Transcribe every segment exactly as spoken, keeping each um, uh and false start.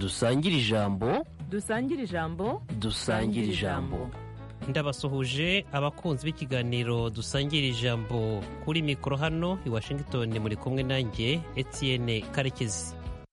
dusangire ijambo dusangire ijambo dusangire ijambo. Ndabasuhuje abakunzi b'ikiganiro dusangira ijambo kuri mikoro hano i Washington, muri kumwe nanjye Etienne Karekezi.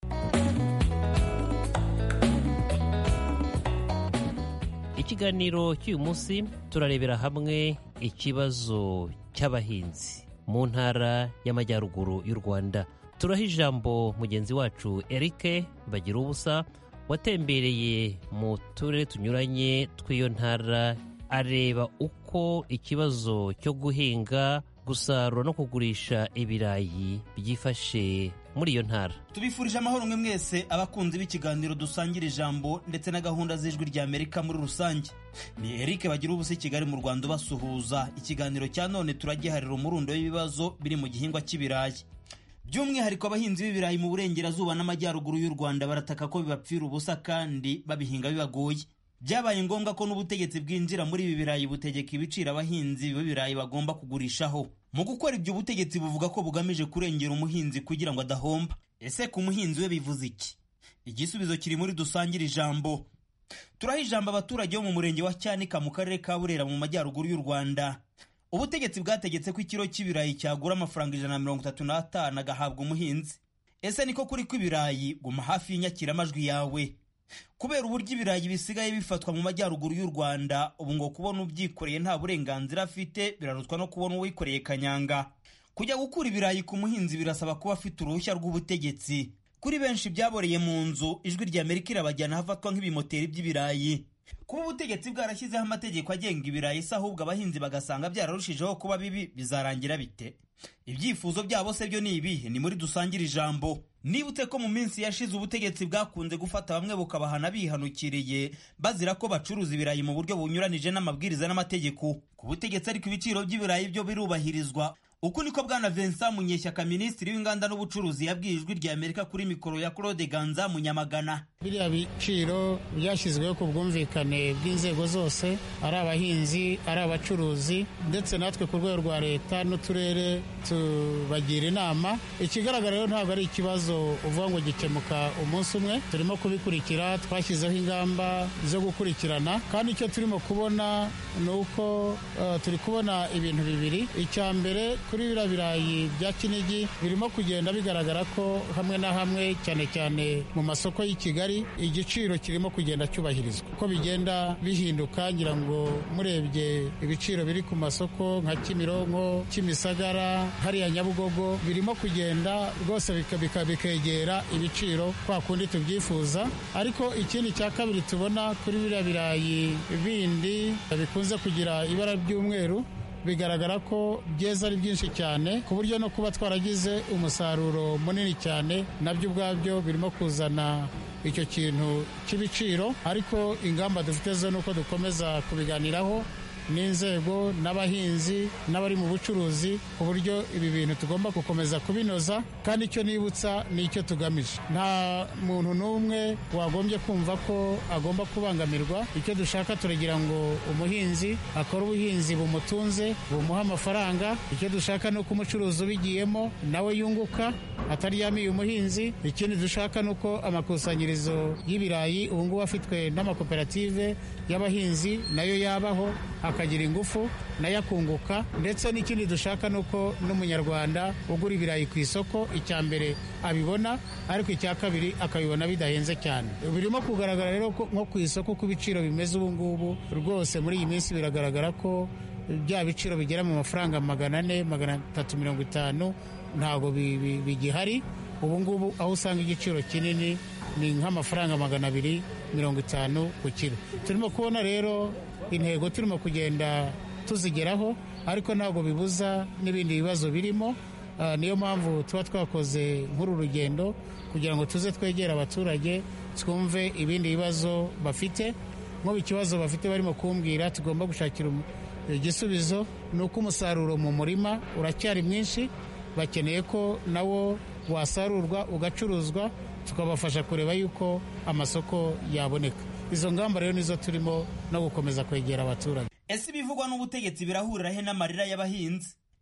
Ikiganiro cy'uyu munsi turarebera hamwe ikibazo cy'abahinzi mu ntara y'amajyaruguru y'u Rwanda. Turaha ijambo mugenzi wacu Eric Bagiruwubusa watembereye mu turere tunyuranye tw'iyo ntara, areba uko ikibazo cyo guhinga, gusarura no kugurisha ibirayi byifashe muri iyo ntara. Tubifurije amahoro mwe mwese abakunzi b'ikiganiro dusangira ijambo ndetse na gahunda z'ijwi rya Amerika muri rusange. Ni Eric Bagiruwubusa i Kigali mu Rwanda basuhuza. Ikiganiro cya none turagiharira umurundo w'ibibazo biri mu gihingwa cy'ibirayi. By'umwihariko abahinzi b'ibirayi mu burengerazuba n'amajyaruguru y'u Rwanda barataka ko bibapfira ubusa kandi babihinga bibagoye. Byabaye ngombwa ko n'ubutegetsi bwinjira muri ibi birayi butegeka ibiciro abahinzi b'ibirayi bagomba kugurishaho. Mu gukora ibyo ubutegetsi buvuga ko bugamije kurengera umuhinzi kugira ngo adahomba. Ese ku muhinzi we bivuze iki? Igisubizo kiri muri dusangira ijambo. Turaha ijambo abaturage bo mu murenge wa Cyanika mu karere ka Burera mu majyaruguru y'u Rwanda. Ubutegetsi bwategetse ko ikiro cy'ibirayi cyagura amafaranga ijana na mirongo itatu n'atanu agahabwa umuhinzi. Ese niko kuri kw'ibirayi? Guma hafi y'inyakiramajwi yawe. Kubera uburyo ibirayi bisigaye bifatwa mu majyaruguru y'u Rwanda, ubu ngo kubona ubyikoreye nta burenganzira afite birarutwa no kubona uwikoreye kanyanga. Kujya gukura ibirayi ku muhinzi birasaba kuba afite uruhushya rw'ubutegetsi. Kuri benshi byaboreye mu nzu, ijwi rya Amerika irabajyana hafatwa nk'ibimoteri by'ibirayi. Kuba ubutegetsi bwarashyizeho amategeko agenga ibirayi se ahubwo abahinzi bagasanga byararushijeho kuba bibi, bizarangira bite? Ibyifuzo byabo se byo ni ibihe? Ni muri dusangira ijambo. Nibutse ko mu minsi yashize ubutegetsi bwakunze gufata bamwe bukabahana bihanukiriye bazira ko bacuruza ibirayi mu buryo bunyuranije n'amabwiriza n'amategeko. Ku butegetsi ariko ibiciro by'ibirayi byo birubahirizwa. Uku niko bwana Vincent Munyeshyaka, minisitiri w'inganda n'ubucuruzi, yabwiye ijwi rya Amerika kuri mikoro ya Claude Ganza Munyamagana. Biriya biciro byashyizweho ku bwumvikane bw'inzego zose, ari abahinzi, ari abacuruzi, ndetse natwe ku rwego rwa leta n'uturere tubagira inama. Ikigaragara rero ntabwo ari ikibazo uvuga ngo gikemuka umunsi umwe. Turimo kubikurikira, twashyizeho ingamba zo gukurikirana, kandi icyo turimo kubona ni uko uh, turi kubona ibintu bibiri. Icya mbere, kuri biriya birayi bya Kinigi birimo kugenda bigaragara ko hamwe na hamwe, cyane cyane mu masoko y'i Kigali, igiciro kirimo kugenda cyubahirizwa. Uko bigenda bihinduka, ngira ngo murebye ibiciro biri ku masoko nka Kimironko, Kimisagara, hariya Nyabugogo, birimo kugenda rwose bikegera ibiciro kwa kundi tubyifuza. Ariko ikindi cya kabiri tubona kuri biriya birayi bindi bikunze kugira ibara ry'umweru, bigaragara ko byeza ari byinshi cyane ku buryo no kuba twaragize umusaruro munini cyane nabyo ubwabyo birimo kuzana icyo kintu cy'ibiciro. Ariko ingamba dufite zo nuko dukomeza kubiganiraho n'inzego n'abahinzi n'abari mu bucuruzi ku buryo ibi bintu tugomba gukomeza kubinoza. Kandi icyo nibutsa ni icyo tugamije, nta muntu n'umwe wagombye kumva ko agomba kubangamirwa. Icyo dushaka, turagira ngo umuhinzi akore ubuhinzi bumutunze, bumuha amafaranga. Icyo dushaka ni uko umucuruzi ubigiyemo nawe yunguka, atari yamiye umuhinzi. Ikindi dushaka ni uko amakusanyirizo y'ibirayi ubu ngubu afitwe n'amakoperative y'abahinzi nayo yabaho, akagira ingufu nayo akunguka. Ndetse n'ikindi dushaka ni uko n'umunyarwanda ugura ibirayi ku isoko, icya mbere abibona, ariko icya kabiri akabibona bidahenze cyane. Birimo kugaragara rero nko ku isoko ku biciro bimeze ubu ngubu, rwose muri iyi minsi biragaragara ko bya biciro bigera mu mafaranga magana ane magana atatu mirongo itanu ntabwo bigihari. Ubu ngubu aho usanga igiciro kinini ni nk'amafaranga magana abiri mirongo itanu ku kilo. Turimo kubona rero intego turimo kugenda tuzigeraho, ariko ntabwo bibuza n'ibindi bibazo birimo. Uh, niyo mpamvu tuba twakoze nk'uru rugendo kugira ngo tuze twegera abaturage, twumve ibindi bibazo bafite. Nk'ubu ikibazo bafite barimo kumbwira tugomba gushakira igisubizo ni uko umusaruro mu murima uracyari mwinshi, bakeneye ko nawo wasarurwa ugacuruzwa, tukabafasha kureba yuko amasoko yaboneka. Izo ngamba rero nizo turimo no gukomeza kwegera abaturage. Ese ibivugwa n'ubutegetsi birahurira he n'amarira y'abahinzi?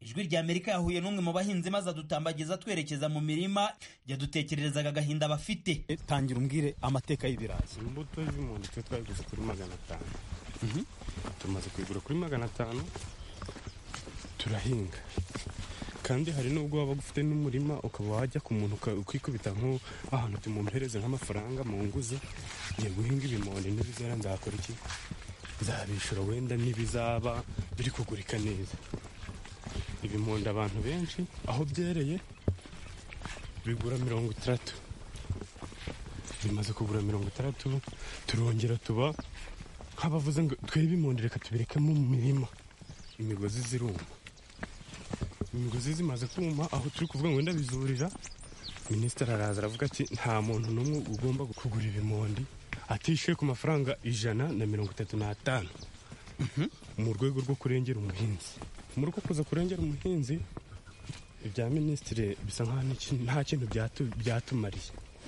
ijwi rya Amerika yahuye n'umwe mu bahinzi maze adutambagiza twerekeza mu mirima yadutekererezaga agahinda bafite. Tangira umbwire amateka y'ibirayi. Imbuto y'imondi twe twayiguze kuri magana atanu. Mhm. Tumaze kwigura kuri magana atanu. Turahinga. Kandi hari nubwo waba ufite n'umurima ukaba wajya ku muntu ukikubita nko ahantu tumumpereze nk'amafaranga mu nguze ngiye guhinga ibimondi n'ibizera nzakora iki nzabishura wenda n'ibizaba biri kugurika neza. Ibimondi abantu benshi aho byereye bigura mirongo itandatu, bimaze kugura mirongo itandatu turongera tuba nk'abavuze ngo twebe ibimondi reka tubirekemo mu mirima, imigozi ziruma. Imigozi zimaze kuma aho turi kuvuga ngo wenda bizurira, minisitiri araza aravuga ati nta muntu n'umwe ugomba kugura ibimondi atishyuye ku mafaranga ijana na mirongo itatu n'atanu mu rwego rwo kurengera umuhinzi. Muri uko kuza kurengera umuhinzi ibya minisitiri bisa nkaho nta kintu byatumariye.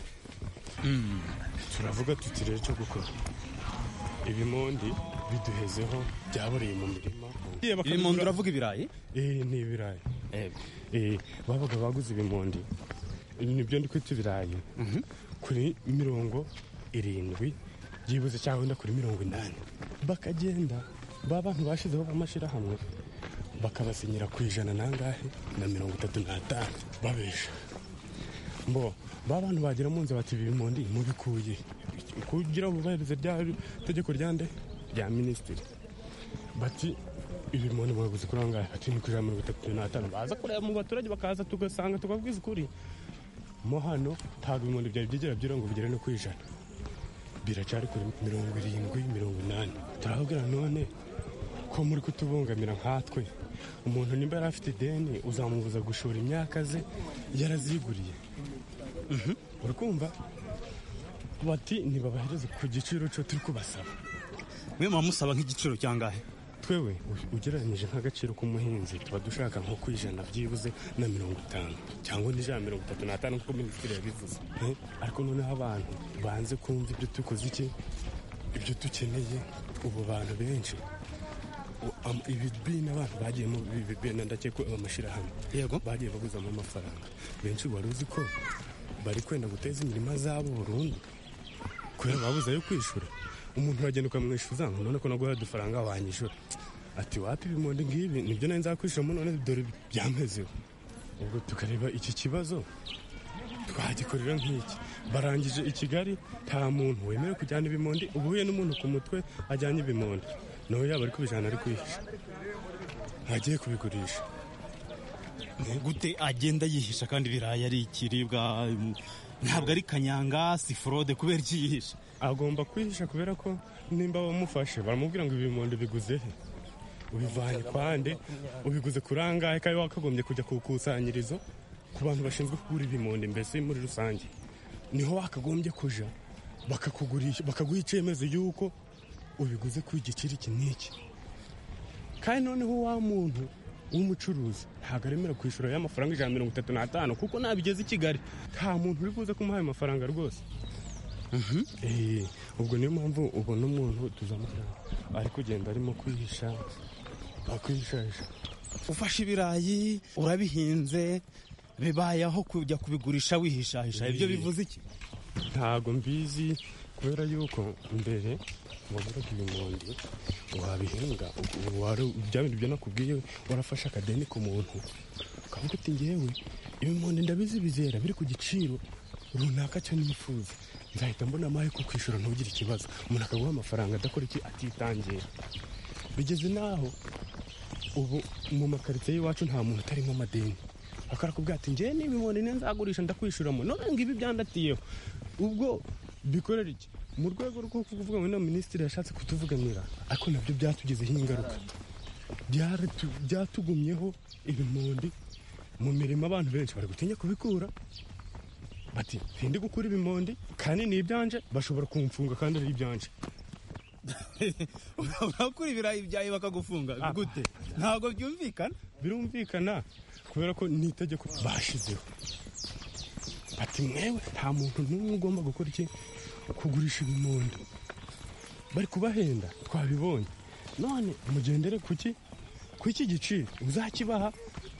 Turavuga tuti rero cyo gukora ibimondi biduhezeho byaboreye mu mirima. Ibimondi uravuga ibirayi? Eh, ni ibirayi. Eh, babaga baguze ibimondi nibyo ndi kwita ibirayi kuri mirongo irindwi byibuze cyangwa wenda kuri mirongo inani, bakagenda ba bantu bashizeho b'amashyirahamwe bakabasinyira ku ijana nangahe na mirongo itatu n'atanu babesha. Mbo ba bantu bagera mu nzu bati ibimondi mubikuye kugira bubahirize rya tegeko ryande rya minisitiri, bati ibimondi mwaguze kuri angahe, ati ni kuri mirongo itatu n'atanu. Baza kureba mu baturage bakaza tugasanga tukabwiza ukuri mo hano ntabwo ibimondi byari byigera byira ngo bigere no ku ijana, biracyari kuri mirongo irindwi mirongo inani. Turababwira none ko muri kutubungamira nkatwe, umuntu nimba yari afite ideni uzamubuza gushora imyaka ze yaraziguriye. Uri kumva? Bati ntibabahereze ku giciro cyo turi kubasaba. Mwe mumusaba nk'igiciro cyangahe? Twewe ugereranyije nk'agaciro k'umuhinzi tuba dushaka nko ku ijana byibuze na mirongo itanu cyangwa n'ijana mirongo itatu n'atanu nk'uko minisitiri yabivuze. Ariko noneho abantu banze kumva ibyo dukoze iki, ibyo dukeneye. Ubu bantu benshi ibibina abantu bagiye mu bibina ndakeka amashyirahamwe yego bagiye baguzamo amafaranga benshi. Wari uzi ko bari kwenda guteza imirima zabo burundu kubera babuze ayo kwishura? Umuntu uragenda ukamwishyuza ngo none ko naguhaye udufaranga wanyishyura, ati wapi ibimondi ngibi nibyo nari nzakwishyuramo none dore byampezeho. Ubwo tukareba iki kibazo twagikorera nk'iki. Barangije i Kigali nta muntu wemerewe kujyana ibimondi, ubuhuye n'umuntu ku mutwe ajyanye ibimondi nawe yaba ari kubijana ari kwihisha agiye kubigurisha. Gute agenda yihisha kandi ibirayi ari ikiribwa? Ntabwo ari kanyanga, si fraude, kubera iki yihisha? Agomba kwihisha kubera ko nimba bamufashe baramubwira ngo ibimondi biguze he, ubivanye kwande, ubiguze kurangahe, kandi wakagombye kujya ku ikusanyirizo ku bantu bashinzwe kugura ibimondi mbese muri rusange, niho wakagombye kuja bakakugurisha bakaguha icyemezo yuko ubiguze ku igiciro iki n'iki. Kandi noneho wa muntu w'umucuruzi ntabwo aremera kwishyura y'amafaranga ijana mirongo itatu n'atanu kuko nabigeze i Kigali nta muntu uri buze kumuha ayo mafaranga rwose. Ubwo niyo mpamvu ubona umuntu tuzamufaranga ari kugenda arimo kwihisha akwihishahisha. Ufashe ibirayi urabihinze bibayeho kujya kubigurisha wihishahisha, ibyo bivuze iki? Ntago mbizi kubera yuko mbere waguraga ibimondi wabihinga bya bintu byo nakubwiye, warafashe akadeni ku muntu ukavuga uti ngewe ibimondi ndabizi bizera biri ku giciro runaka cyo nifuza, nzahita mbona amahe ko kwishyura ntugire ikibazo. Umuntu akaguha amafaranga adakora iki, atitangira. Bigeze naho ubu mu makaritsiye y'iwacu nta muntu utarimo amadeni, akarakubwira ati ngewe n'ibimondi nzagurisha ndakwishyuramo none ngibi byandatiyeho. Ubwo bikorera iki? Mu rwego rwo kuvuga ngo na minisitiri yashatse kutuvuganira, ariko nabyo byatugezeho ingaruka, byatugumyeho ibimondi mu mirimo. Abantu benshi bari gutinya kubikura, bati ntindi gukura ibimondi kandi ni ibyanje, bashobora kumfunga kandi ari ibyanje. Urakura ibirayi byawe bakagufunga gute? Ntabwo byumvikana. Birumvikana kubera ko ni itegeko bashizeho, bati mwewe nta muntu n'umwe ugomba gukora iki, kugurisha ibimondi. Bari kubahenda twabibonye, none mugendere kuki ku iki giciro uzakibaha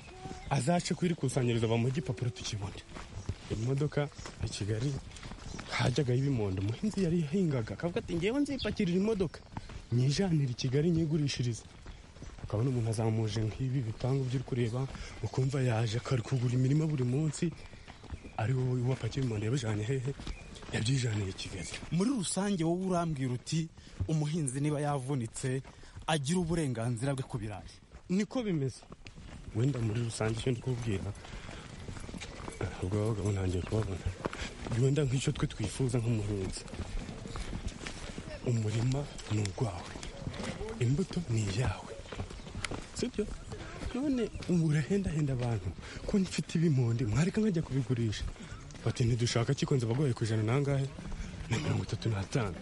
azace ku iri kusanyirizo bamuha igipapuro tukibone. Imodoka ya Kigali hajyagaho ibimondo, umuhinzi yari yahingaga akavuga ati ngewe nzipakirira imodoka nyijanira i Kigali nyigurishiriza. Ukabona umuntu azamuje nk'ibi bipangu by'uri kureba, ukumva yaje akari kugura imirima buri munsi, ari wowe wapakiye ibimondo yabijanye hehe, yabyijaniye i Kigali. Muri rusange wowe urambwira uti umuhinzi niba yavunitse agira uburenganzira bwe ku birayi. Niko bimeze. Wenda muri rusange icyo ndikubwira ubwo abagabo ntangiye kubabona, wenda nk'icyo twe twifuza nk'umuhinzi, umurima ni urwawe, imbuto ni iyawe, sibyo? None ubu urahendahenda abantu ko mfite ibimondi mwareka nkajya kubigurisha, bati ntidushaka kikonze abagoye ku ijana nangahe na mirongo itatu n'atanu.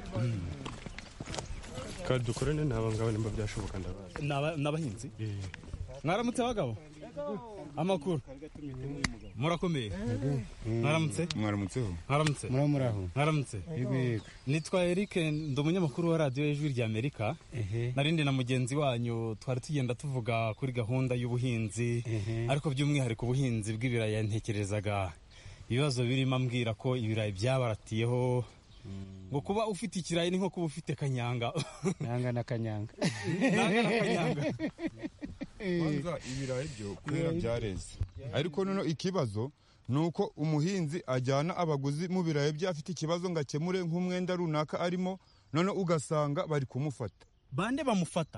Kandi dukorane n'aba ngabo nimba byashoboka ndabazi. N'abahinzi mwaramutse abagabo, amakuru murakomeye? Mwaramutse? Mwaramutseho. Mwaramutse? muramuraho Mwaramutse? yego. Nitwa Eric, ndi umunyamakuru wa radiyo y'Ijwi ry'Amerika. Narindi na mugenzi wanyu twari tugenda tuvuga kuri gahunda y'ubuhinzi, ariko by'umwihariko ubuhinzi bw'ibirayi. Ntekerezaga ibibazo birimo ambwira ko ibirayi byabaratiyeho, ngo kuba ufite ikirayi ni nko kuba ufite kanyanga. Nanga na kanyanga. Nanga na kanyanga. Kwanza ibirayi byo kwera byareze, ariko none ikibazo nuko umuhinzi ajyana abaguzi mu birayi bye afite ikibazo ngo akemure nk'umwenda runaka arimo, none ugasanga bari kumufata. Bande bamufata?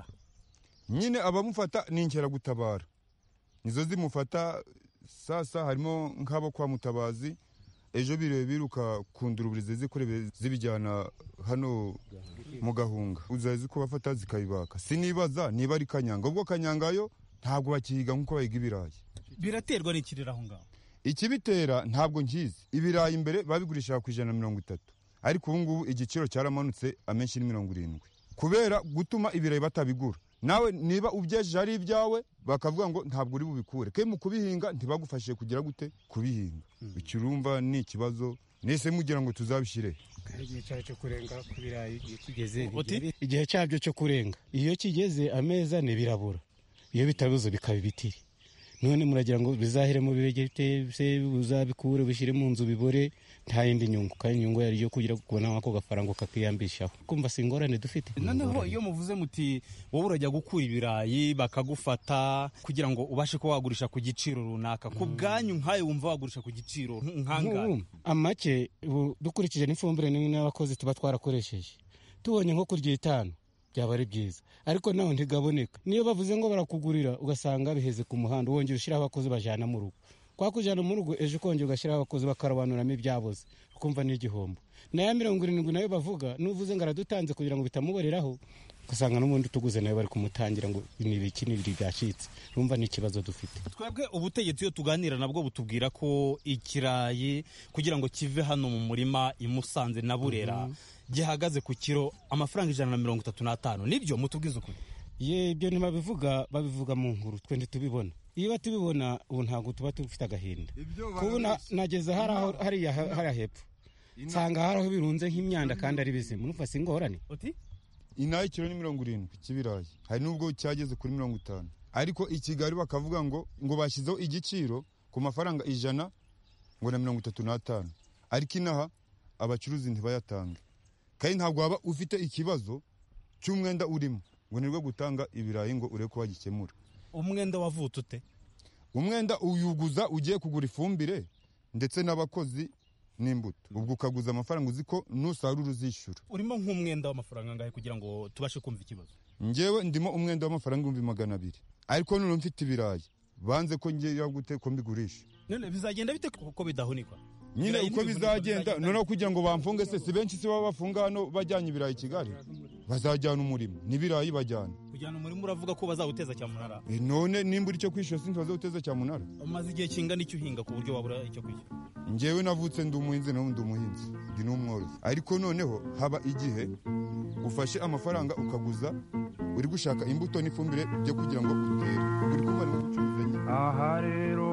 Nyine abamufata ni inkeragutabara nizo zimufata. Sasa harimo nk'abo kwa Mutabazi, ejo bire biruka kundurubirize zikorebe zibijyana hano mu Gahunga, uzazi ko bafata zikayibaka. Sinibaza niba ari kanyanga, ubwo kanyanga yo ntabwo bakihiga nk'uko bayiga ibirayi. Biraterwa n'ikirira aho ngaho. Ikibitera ntabwo nkizi. Ibirayi imbere babigurisha ku ijana na mirongo itatu, ariko ubu ngubu igiciro cyaramanutse, amenshi ni mirongo irindwi, kubera gutuma ibirayi batabigura. Nawe niba ubyejeje ari ibyawe bakavuga ngo ntabwo uri bubikure, ke mu kubihinga ntibagufashije kugira gute kubihinga. Ikirumva ni ikibazo, nese mugira ngo tuzabishire. Igihe cyaje cyo kurenga ku birayi kigeze, igihe cyabyo cyo kurenga iyo kigeze ameza ne birabura, iyo bitabuze bikaba ibitiri. None muragira ngo bizahere mu bibegete se uzabikure bishire mu nzu bibore, nta yindi nyungu, kandi nyungu yari yo kugira kubona ako gafaranga kakiyambishaho. Kumva singorane dufite. Noneho iyo muvuze muti wowe urajya gukura ibirayi bakagufata kugira ngo ubashe ko wagurisha ku giciro runaka, ku bwanyu nkaye wumva wagurisha ku giciro nkanga amake, dukurikije n'ifumbire n'abakozi tuba twarakoresheje, tubonye nko kurya itanu byaba ari byiza, ariko naho ntigaboneka. Niyo bavuze ngo barakugurira ugasanga biheze ku muhanda, wongera ushyiraho abakozi bajana mu rugo, kwa kujana mu rugo ejo kongera ugashyiraho abakozi bakarobanuramo ibyaboze, ukumva ni igihombo. Naya mirongo irindwi nayo bavuga nuvuze ngo aradutanze kugira ngo bitamuboreraho, ugasanga n'ubundi tuguze nayo bari kumutangira ngo nibiki nibiri byacitse. Urumva ni ikibazo dufite. Twebwe ubutegetsi iyo tuganira nabwo butubwira ko ikirayi kugira ngo kive hano mu murima i Musanze na Burera gihagaze ku kiro amafaranga ijana na mirongo itatu n'atanu. Nibyo mutubwiza ukuri? Ye, ibyo ntibabivuga, babivuga mu nkuru twe ntitubibona. Iyo batubibona ubu ntabwo tuba tufite agahinda. Kubu nageze haraho hariya hariya hepfo, nsanga haraho birunze nk'imyanda kandi ari bizima. Numva singorane. Uti inayi kilo ni mirongo irindwi kibirayi, hari nubwo cyageze kuri mirongo itanu, ariko i Kigali bakavuga ngo ngo bashyizeho igiciro ku mafaranga ijana ngo na mirongo itatu n'atanu, ariko inaha abacuruzi ntibayatanga. Kandi ntabwo waba ufite ikibazo cy'umwenda urimo ngo nirwo gutanga ibirayi ngo ureke ko bagikemura. Umwenda wavutse ute? Umwenda uyuguza ugiye kugura ifumbire ndetse n'abakozi n'imbuto, ubwo ukaguza amafaranga uzi ko nusarura uzishyura. Urimo nk'umwenda w'amafaranga angahe kugira ngo tubashe kumva ikibazo? Njyewe ndimo umwenda w'amafaranga ibihumbi magana abiri, ariko none mfite ibirayi banze ko ngiye gute ko mbigurisha. None bizagenda bite kuko bidahunikwa? Nyine uko bizagenda, noneho kugira ngo bamfunge se si benshi si baba bafunga hano bajyanye ibirayi i Kigali, bazajyana umurimo n'ibirayi bajyana. Kujyana umurimo uravuga ko bazawuteza cyamunara? E, none nimba icyo kwishyura sinzi bazawuteza cyamunara. Umaze igihe kingana icyo uhinga ku buryo wabura icyo kwishyura? Njyewe navutse ndi umuhinzi nawe ndi umuhinzi, ndi n'umworozi, ariko noneho haba igihe ufashe amafaranga ukaguza uri gushaka imbuto n'ifumbire byo kugira ngo utere, uri kumva ni gucuruza nyine. Aha rero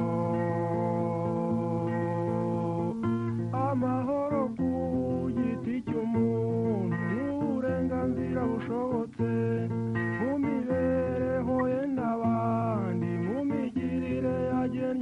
amahoro ku giti cy'umuntu n'uburenganzira bushobotse mu mibereho ye n'abandi, mu migirire yagenda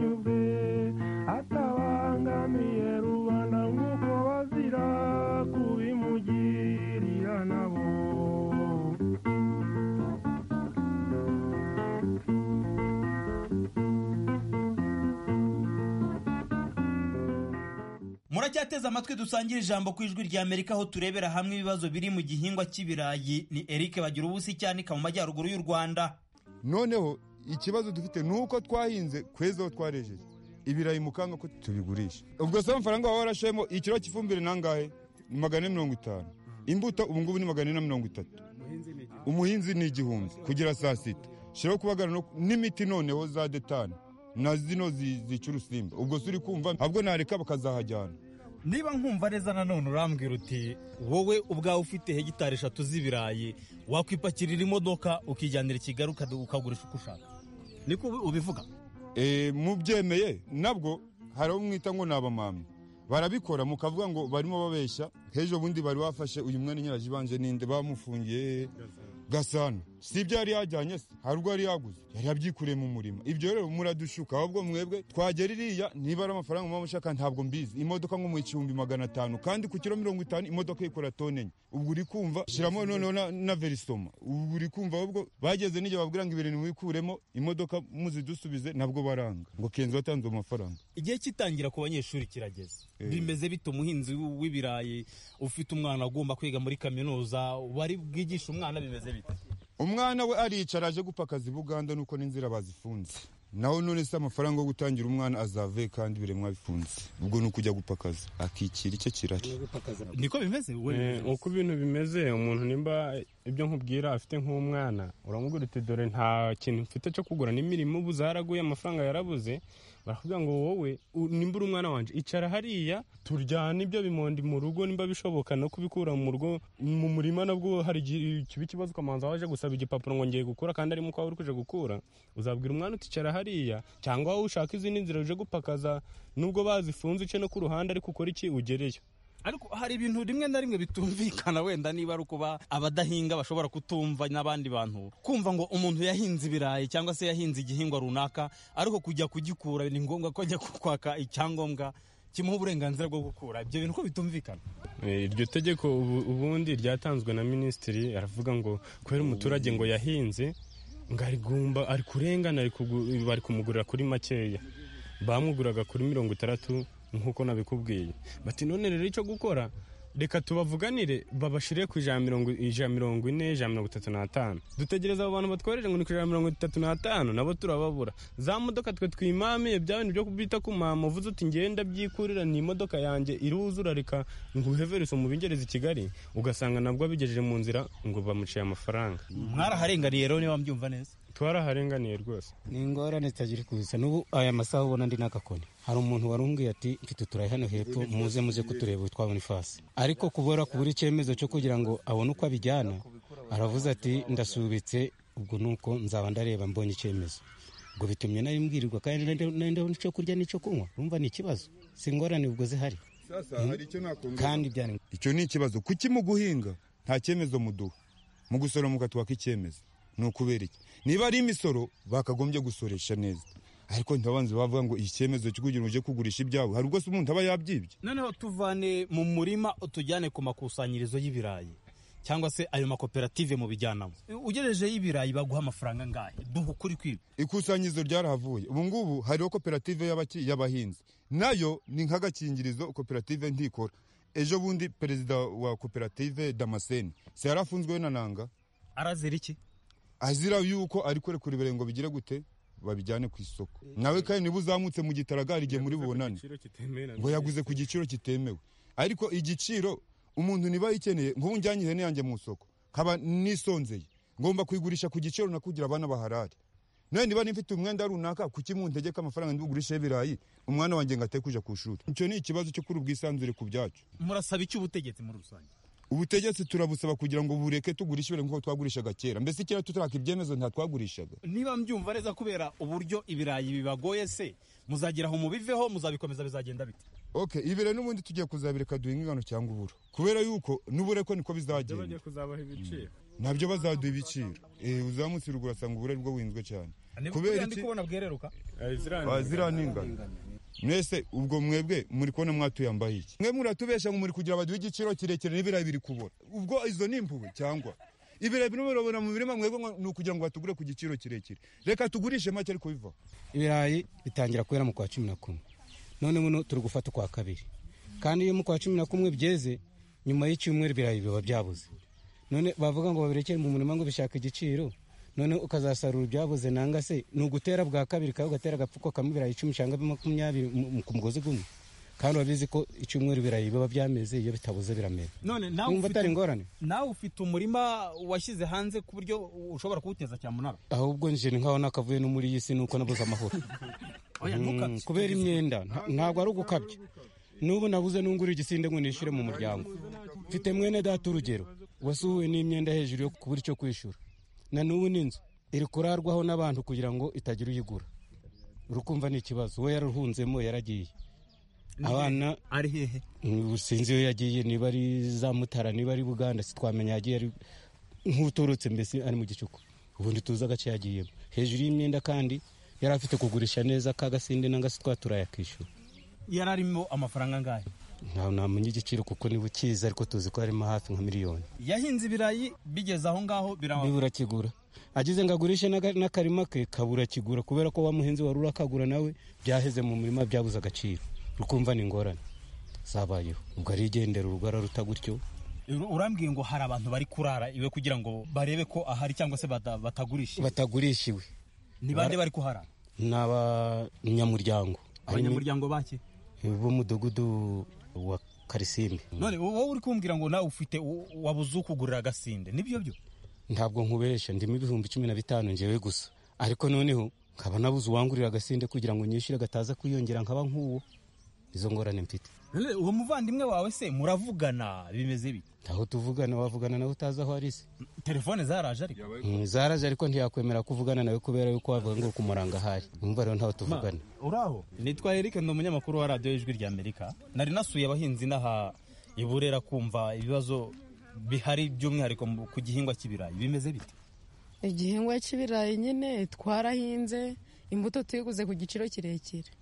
uracyateze amatwi dusangira ijambo ku ijwi rya Amerika, aho turebera hamwe ibibazo biri mu gihingwa cy'ibirayi. Ni Eric bagira ubusa cyanika mu majyaruguru y'u Rwanda. Noneho ikibazo dufite nuko twahinze kwezo twarejeje ibirayi mukanga ko tubigurisha. Ubwo se amafaranga wawe warashemo ikiro cy'ifumbire nangahe? Ni magana mirongo itanu. Imbuto ubu ngubu ni magana mirongo itatu. Umuhinzi ni igihumbi kugira saa sita. Shiraho kubagara no n'imiti noneho za detane na zino zica urusimba. Ubwo suri kumva ahubwo nareka bakazahajyana. Niba nkumva neza nanone urambwira uti wowe ubwawe ufite hegitari eshatu z'ibirayi wakwipakirira imodoka ukijyanira Kigali ukagurisha uko ushaka, niko ubivuga? Eh, mubyemeye nabwo hari umwita ngo nabamamye barabikora mukavuga ngo barimo babeshya. Hejo bundi bari wafashe uyu mwana nyirajibanje ninde bamufungiye Gasana, sibyo yari yajyanye se, harugwa yari yaguze, yari yabyikuriye mu murima. Ibyo rero muradushuka, ahubwo mwebwe twagera iriya niba ari amafaranga mu mushaka ntabwo mbizi. Imodoka nko mu igihumbi magana atanu kandi ku kiro mirongo itanu imodoka ikora tone enye. Ubwo uri kumva shiramo noneho na, na verisoma. Ubwo uri kumva ahubwo bageze n'ijye babwira ngo ibintu wikuremo imodoka muzidusubize nabwo baranga ngo Kenzo watanze amafaranga. Igihe kitangira ku banyeshuri kirageze. E. Bimeze bito umuhinzi w'ibirayi ufite umwana agomba kwiga muri kaminuza, wari bwigisha umwana bimeze bito? Umwana we aricara aje gupakaza Buganda nuko n'inzira bazifunze. Naho none se amafaranga yo gutangira umwana azave kandi biremwa bifunze. Ubwo nukujya gupakaza akikira icyo kirari. Niko bimeze we uko ibintu bimeze. Umuntu nimba ibyo nkubwira afite nk'umwana uramugura uti dore nta kintu mfite cyo kugura n'imirimo ubu zaraguye amafaranga yarabuze, baravuga ngo wowe nimba uri umwana wanje icara hariya turyana ibyo bimondi mu rugo nimba bishoboka no kubikura mu rugo mu murima. Nabwo hari kibi kibazo kamanza waje gusaba igipapuro ngo ngiye gukura kandi ari muko uri kuje gukura, uzabwira umwana uticara hariya cyangwa wowe ushaka izindi nzira uje gupakaza nubwo bazifunze ice no ku ruhande ariko ukora iki ugereyo. Ariko hari ibintu rimwe na rimwe bitumvikana, wenda niba ari kuba abadahinga bashobora kutumva n'abandi bantu kumva ngo umuntu yahinze ibirayi cyangwa se yahinze igihingwa runaka ariko kujya kugikura ni ngombwa ko ajya kwaka icyangombwa kimuha uburenganzira bwo gukura. Ibyo bintu ko bitumvikana. Iryo tegeko ubundi ryatanzwe na minisitiri, aravuga ngo kubera umuturage ngo yahinze ngo ari gumba ari kurengana bari kumugurira kuri makeya, bamuguraga kuri mirongo itandatu nkuko nabikubwiye. Bati none rero icyo gukora reka tubavuganire babashire ku ijana mirongo ijana mirongo ine ijana mirongo itatu n'atanu. Dutegereza abo bantu batworeje ngo ni ku ijana mirongo itatu n'atanu nabo turababura. Za modoka twe twimamiye bya bintu byo kubita ku mama uvuze uti ngenda byikurira ni imodoka yanjye iruzura reka nguhevereso mu bingereza i Kigali, ugasanga nabwo abigejeje mu nzira ngo bamuciye amafaranga. Mwaraharenganiye rero niba mbyumva neza? Twaraharenganiye rwose. Ni ingorane zitagira kuza n'ubu aya masaha ubona ndi n'agakoni. Hari umuntu warumbwiye ati mfite turayi hano hepfo muze muze kutureba twabona ifasi, ariko kubora kubura icyemezo cyo kugira ngo abone uko abijyana aravuze ati ndasubitse. Ubwo nuko nzaba ndareba mbonye icyemezo, ubwo bitumye nari mbwirirwa kandi nende n'icyo kurya n'icyo kunywa. Urumva ni ikibazo, si ingorane ubwo zihari. Sasa hari icyo nakumva kandi byane icyo ni ikibazo kuki mu guhinga nta cyemezo muduha, mu gusora mukatwaka icyemezo. No kubera iki niba ari imisoro bakagombye gusoresha neza, ariko ntabanze bavuga ngo icyemezo cyo kugira uje kugurisha ibyawe hari ubwo se umuntu aba yabyibye. Noneho tuvane mu murima utujyane ku makusanyirizo y'ibirayi cyangwa se ayo makoperative mu bijyanamo. Ugereje y'ibirayi baguha amafaranga ngahe? Duhu kuri kwiba. Ikusanyirizo ryarahavuye. Ubu ngubu hariho koperative y'abaki y'abahinzi, nayo ni nk'agakingirizo koperative ntikora. Ejo bundi perezida wa koperative Damascene se yarafunzwe na nanga. Arazira iki? Azira yuko ari kure kuri birengo bigire gute babijyane ku isoko. Nawe kandi niba uzamutse mu gitaragari igihe muri bubonane ngo yaguze ku giciro kitemewe. Ariko igiciro umuntu niba yikeneye nk'ubu njyanye ihene yanjye mu isoko kaba nisonzeye ngomba kuyigurisha ku giciro na kugira abana baharare. None niba nifite umwenda runaka kuki mu ntegeka amafaranga ndigurisha ibirayi umwana wanjye ngate kuja ku ishuri. Icyo ni ikibazo cyo kuri ubwisanzure ku byacu. Murasaba iki ubutegetsi muri rusange? Ubutegetsi turabusaba kugira ngo bureke tugurishe ibintu nk'uko twagurishaga kera. Mbese kera tutaraka ibyemezo nta twagurishaga. Niba mbyumva neza kubera uburyo ibirayi bibagoye se muzagira aho mubiveho muzabikomeza bizagenda bite? Okay, ibire n'ubundi tugiye kuzabireka duhinga ingano cyangwa uburo. Kubera yuko n'ubureko niko bizagenda. Bagiye kuzabaha ibiciro. Nabyo bazaduha ibiciro. Eh uzamutse urugura sanga ubure bwo winzwe cyane. Kubera iki kubona bwereruka? Azira n'ingano. Mwese ubwo mwebwe muri kubona mwatuyambaye iki? Mwe muratubesha ngo muri kugira abaduha igiciro kirekire n'ibirayi biri kubora. Ubwo izo nimpuwe cyangwa ibirayi bino birabona mu birema mwebwe no kugira ngo batugure ku giciro kirekire. Reka tugurishe make ariko biva. Ibirayi bitangira kwera mu kwa cumi na kumwe. None muno turi gufata kwa kabiri. kandi iyo mu kwa cumi na kumwe byeze nyuma y'icyumweru ibirayi biba byabuze. None bavuga ngo babirekere mu murima ngo bishaka igiciro, none ukazasarura ibyabuze nanga se ni ugutera bwa kabiri kawe ugatera agapfuko kamwe ibirayi icumi cyangwa makumyabiri ku mugozi gumwe, kandi urabizi ko icyumweru ibirayi biba byameze, iyo bitabuze biramera. None nawe ufite atari ingorane, nawe ufite umurima washyize hanze ku buryo ushobora kuwuteza cyamunara. Ahubwo nje nkaho nakavuye no muri iyi si nuko nabuze amahoro. Oya ntukabye kubera imyenda, ntabwo ari ugukabye. Nubu nabuze nungura igisinde ngo nishyure mu muryango. Mfite mwene data urugero wasuwe n'imyenda hejuru yo kubura icyo kwishura, na nubu n'inzu iri kurarwaho n'abantu kugira ngo itagira uyigura. Urukumva ni ikibazo. We yaruhunzemo yaragiye, abana ari hehe sinzi iyo yagiye, niba ari za Mutara niba ari Buganda sitwamenya, yagiye ari nk'uturutse mbese ari mu gicuku, ubundi tuza agace yagiyemo hejuru y'imyenda, kandi yari afite kugurisha neza kagasinde nanga sitwatura yakishyura. Yari arimo amafaranga angahe? Ntawe namenya igiciro kuko niba ukiza, ariko tuzi ko harimo hafi nka miliyoni. Yahinze ibirayi bigeze aho ngaho bibura kigura, agize ngo agurishe n'akarima ke kabura kigura, kubera ko wa muhinzi wari urakagura nawe byaheze mu murima byabuze agaciro. Rukumva ni ingorane zabayeho, ubwo arigendera urugara ruta gutyo. Urambwiye ngo hari abantu bari kurara iwe kugira ngo barebe ko ahari cyangwa se batagurisha batagurishiwe. Ni bande bari kuhara? Ni abanyamuryango. Abanyamuryango bake b'umudugudu wa Karisimbi. None wowe uri kumbwira ngo nawe ufite wabuze ukugurira agasinde, nibyo byo? Ntabwo nkubesha, ndimo ibihumbi cumi na bitanu njyewe gusa, ariko noneho nkaba nabuze uwangurira agasinde kugira ngo nyishyure gataza kwiyongera nkaba nk'uwo. Izo ngorane mfite. Uwo muvandimwe wawe se muravugana bimeze bite? Aho tuvugana wavugana nawe utazi aho ari se. Telefone zaraje ariko zaraje ariko ntiyakwemera kuvugana nawe kubera yuko wavuga ngo kumuranga hari. Umva rero ntaho tuvugana. Uraho? Nitwa Eric, ndi umunyamakuru wa radio y'Ijwi rya Amerika. Nari nasuye abahinzi naha iburera kumva ibibazo bihari by'umwihariko ku gihingwa cy'ibirayi. Bimeze bite? Igihingwa cy'ibirayi nyine twarahinze, imbuto tuyiguze ku giciro kirekire,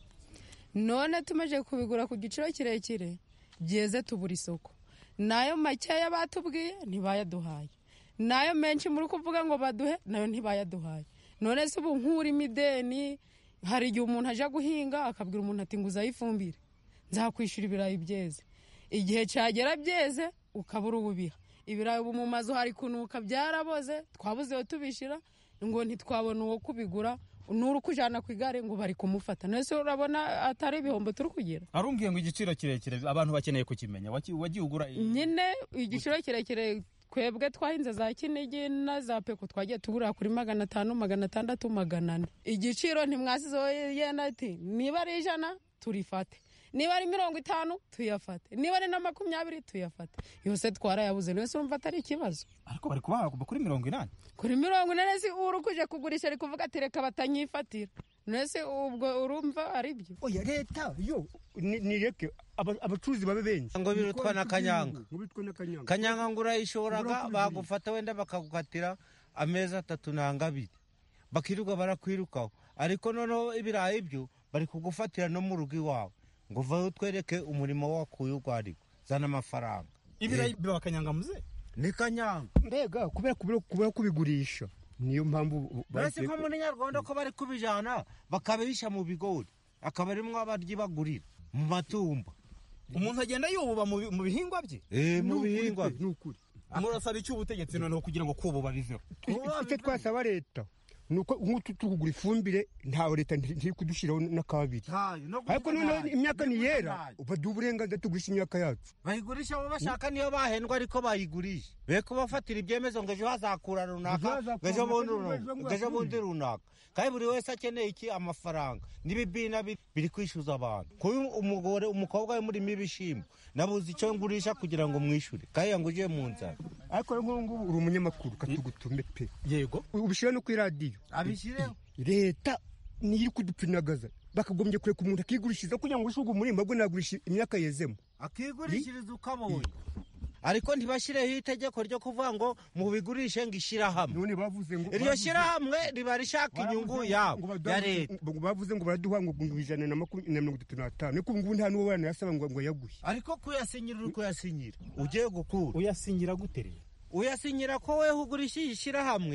none tumaje kubigura ku giciro kirekire byeze tubura isoko. Nayo makeya batubwiye ntibayaduhaye, nayo menshi muri kuvuga ngo baduhe nayo ntibayaduhaye. None se ubu nkuri mideni, hari igihe umuntu aje guhinga akabwira umuntu ati nguza ifumbire nzakwishyura ibirayi byeze, igihe cyagera byeze ukabura ububiha. Ibirayi ubu mu mazu hari kunuka byaraboze, twabuze yo tubishira ngo ntitwabona uwo kubigura, nuru kujana ku igare ngo bari kumufata. Nese urabona atari ibihombo turi kugira. Arumbwiye ngo igiciro kirekire abantu bakeneye kukimenya, wagiye ugura nyine igiciro kirekire. Kwebwe twahinze za Kinigi na za Peko twagiye tugura kuri magana atanu magana atandatu magana ane. Igiciro ntimwasizo yena ati niba ari ijana turifate, niba ari mirongo itanu tuyafate, niba ari na makumyabiri tuyafate, yose twarayabuze. Nese urumva atari ikibazo. Ariko bari kubaha kuri mirongo inani kuri mirongo inani si uru kuje kugurisha ari kuvuga ati reka batanyifatira. Nese ubwo urumva ari byo? Oya leta yo nireke abacuruzi babe benshi ngo birutwa na kanyanga. Kanyanga ngura ishoraga bagufata wenda bakagukatira amezi atatu nanga abiri, bakiruka barakwirukaho. Ariko noneho ibirayi byo bari kugufatira no mu rugo iwawe ngo vayo twereke umurimo wakuye ugwariko zana amafaranga. Ibirayi biba kanyanga muze ni kanyanga mbega kubera kubera kubigurisha. Niyo mpamvu basi ko muri Nyarwanda ko bari kubijana bakabihisha mu bigori, akaba ari mwa baryi bagurira mu matumba. Umuntu agenda yububa mu bihingwa bye. Eh mu bihingwa n'ukuri. Murasaba icyo ubutegetsi noneho kugira ngo kububa biveho. Icyo twasaba leta nuko nk'utu tugura ifumbire ntawe leta ntiri kudushiraho n'akabiri. Ariko none imyaka ni yera ubaduha uburenganzira tugurisha imyaka yacu. Bayigurisha abo bashaka niyo bahendwa ariko bayigurisha. Beko bafatira ibyemezo ngo ejo hazakura runaka, ejo bundi runaka, ejo bundi runaka. Kandi buri wese akeneye iki? Amafaranga. N'ibibina biri kwishyuza abantu. Kuyu umugore umukobwa we muri mibishimo nabuze icyo ngurisha kugira ngo mwishure. Kandi yanguje mu nzara. Ariko nk'ubu uri umunyamakuru katugutume pe. Yego. Ubishira no ku radio. Abishireho leta niri kudupinagaza bakagombye kureka umuntu akigurishiza kugira ngo ushugu umurima bwo nagurisha imyaka yezemo akigurishiriza ukabonye. Ariko ntibashireho itegeko ryo kuvuga ngo mu bigurishe ngishira hamwe. None bavuze ngo iryo shira hamwe riba rishaka inyungu yabo ya leta. Bavuze ngo baraduha ngo ijana na mirongo itatu na tanu niko ngo nta nuwo bana yasaba ngo ngo yaguhe. Ariko kuyasinyira uko yasinyira ugiye gukura uyasinyira gutereye uyasinyira ko we ugurishije ishira hamwe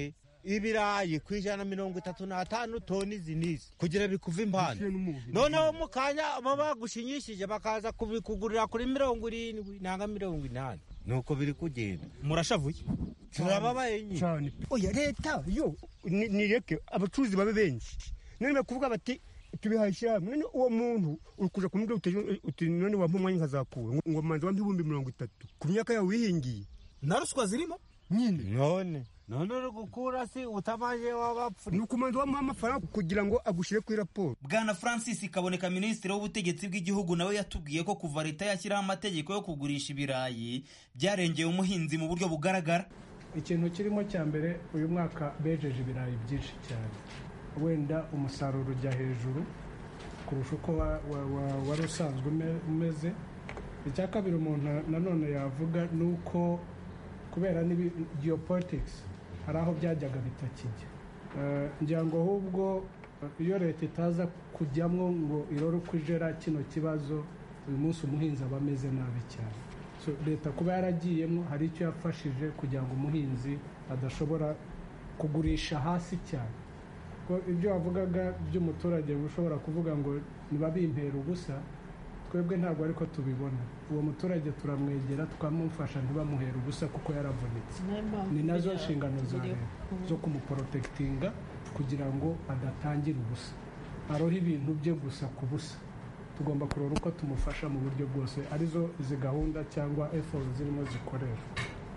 ibirayi ku ijana mirongo itatu n'atanu toni izi n'izi kugira bikuva impande noneho mu kanya baba bagushinyishije bakaza kubikugurira kuri mirongo irindwi nanga mirongo inani nuko biri kugenda murashavuye turababaye cyane oya leta yo nireke abacuruzi babe benshi none bakuvuga bati tubihashira none uwo muntu ukuja kumubwira uti none wampa umwanya nkazakura ngo manzi wampa ibihumbi mirongo itatu ku myaka yawe wihingiye na ruswa zirimo nyine none none uri gukura si utamaje wabapfu ni ukumanza wamuha amafaranga kugira ngo agushyire kuri raporo. Bwana Francis Kaboneka minisitiri w'ubutegetsi bw'igihugu nawe yatubwiye ko kuva leta yashyiraho amategeko yo kugurisha ibirayi byarengeye umuhinzi mu buryo bugaragara. Ikintu kirimo cya mbere uyu mwaka bejeje ibirayi byinshi cyane wenda umusaruro ujya hejuru kurusha uko wari usanzwe umeze. Icya kabiri umuntu nanone yavuga ni uko kubera n'ibi geopolitics hari aho byajyaga bitakijya ngira ngo ahubwo iyo leta itaza kujyamo ngo irore uko ijera kino kibazo uyu munsi umuhinzi aba ameze nabi cyane. So leta kuba yaragiyemo hari icyo yafashije kugira ngo umuhinzi adashobora kugurisha hasi cyane. Ko ibyo wavugaga by'umuturage ushobora kuvuga ngo niba bimpera ubusa twebwe ntabwo ariko tubibona. Uwo muturage turamwegera tukamufasha ntibamuhera ubusa kuko yaravunitse. Ni nazo nshingano za leta zo kumuprotectinga kugira ngo adatangira ubusa aroha ibintu bye gusa ku busa. Tugomba kurora uko tumufasha mu buryo bwose arizo izi gahunda cyangwa efforts zirimo zikorera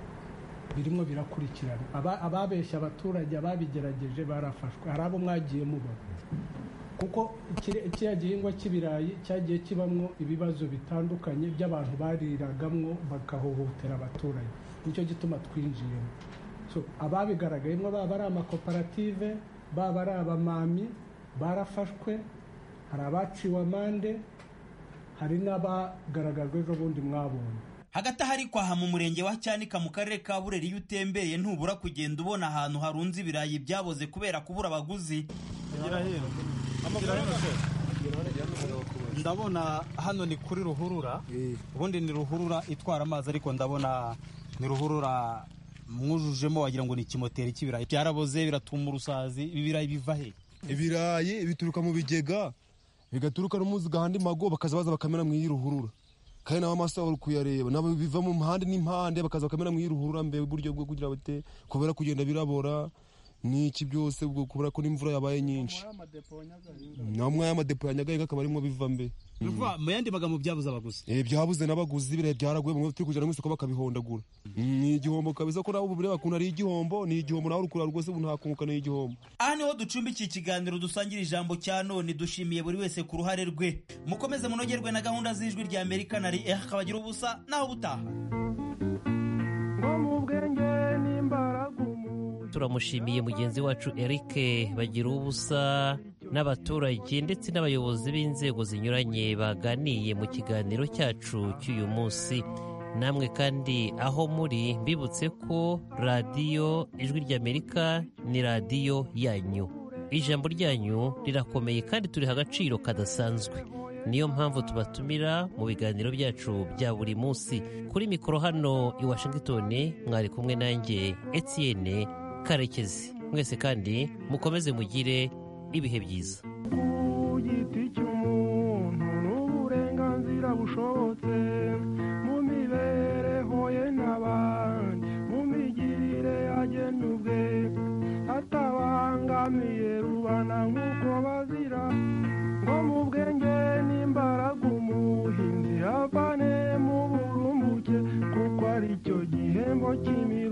birimo birakurikirana. Ababeshya abaturage ababigerageje barafashwe. Hari abo mwagiye mubona kuko ikiya gihingwa cy'ibirayi cyagiye kibamwo ibibazo bitandukanye by'abantu bariragamwo bakahohotera abaturage. Nicyo gituma twinjiyemo. So ababigaragayemo baba ari amakoperative baba ari abamami barafashwe. Hari abaciwe amande hari n'abagaragajwe ejo bundi mwabonye. Hagati ahari kwaha mu murenge wa Cyanika mu karere ka Bureri iyo utembereye ntubura kugenda ubona ahantu harunze ibirayi byaboze kubera kubura abaguzi. Ndabona hano ni kuri ruhurura ubundi ni ruhurura itwara amazi ariko ndabona ni ruhurura mwujujemo wagira ngo ni kimoteri cy'ibirayi byaraboze biratuma urusazi. Ibirayi biva he? Ibirayi bituruka mu bigega bigaturuka no muzi gahandi mago bakaza baza bakamera mu yiruhurura kandi nawe amaso uri kuyareba nabo biva mu mpande n'impande bakaza bakamera mu yiruhurura mbe buryo bwo kugira bate kubera kugenda birabora niki byose ubwo kubera ko n'imvura yabaye nyinshi namwe y'amadepo yanyagaye akaba arimo biva mbe Nuva mu yandi magambo byabuze abaguzi. Eh byabuze n'abaguzi bire byaraguye mu turi kujana mu isoko bakabihondagura. Ni igihombo kabisa ko nabo bure bakuna ari igihombo ni igihombo nawe urukura rwose buntakunguka ni igihombo. Aha niho ducumbikiye ikiganiro dusangira ijambo cya none dushimiye buri wese ku ruhare rwe. Mukomeze munogerwe na gahunda z'ijwi rya Amerika nari eh kabagira ubusa naho butaha. Turamushimiye mugenzi wacu Eric bagira ubusa n'abaturage ndetse n'abayobozi b'inzego zinyuranye baganiye mu kiganiro cyacu cy'uyu munsi. Namwe kandi aho muri mbibutse ko radiyo ijwi ry'Amerika ni radiyo yanyu. Ijambo ryanyu rirakomeye kandi turiha agaciro kadasanzwe. Niyo mpamvu tubatumira mu biganiro byacu bya buri munsi. Kuri mikoro hano i Washington mwari kumwe nanjye Etienne Karekezi. Mwese kandi mukomeze mugire ibihe byiza. Ku giti cy'umuntu n'uburenganzira bushobotse mu mibereho ye n'abandi mu migirire agena ubwe atabangamiye rubana nk'uko bazira ngo mu bwenge n'imbaraga umuhinzi avane mu burumbuke kuko ari cyo gihembo cy'imi